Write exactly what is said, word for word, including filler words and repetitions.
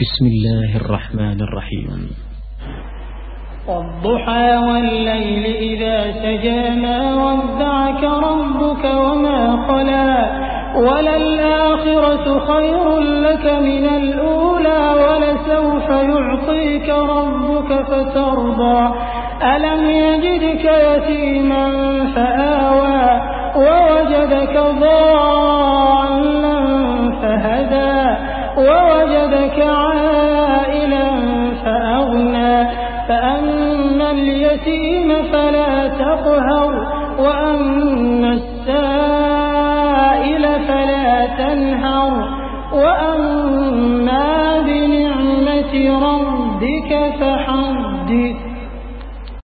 بسم الله الرحمن الرحيم. والضحى والليل إذا سجى ما ودعك ربك وما قلى وللآخرة خير لك من الأولى ولسوف يعطيك ربك فترضى ألم يجدك يتيما فآوى ووجدك ضالا فهدى ووجدك عائلا فأغنى فأما اليتيم فلا تقهر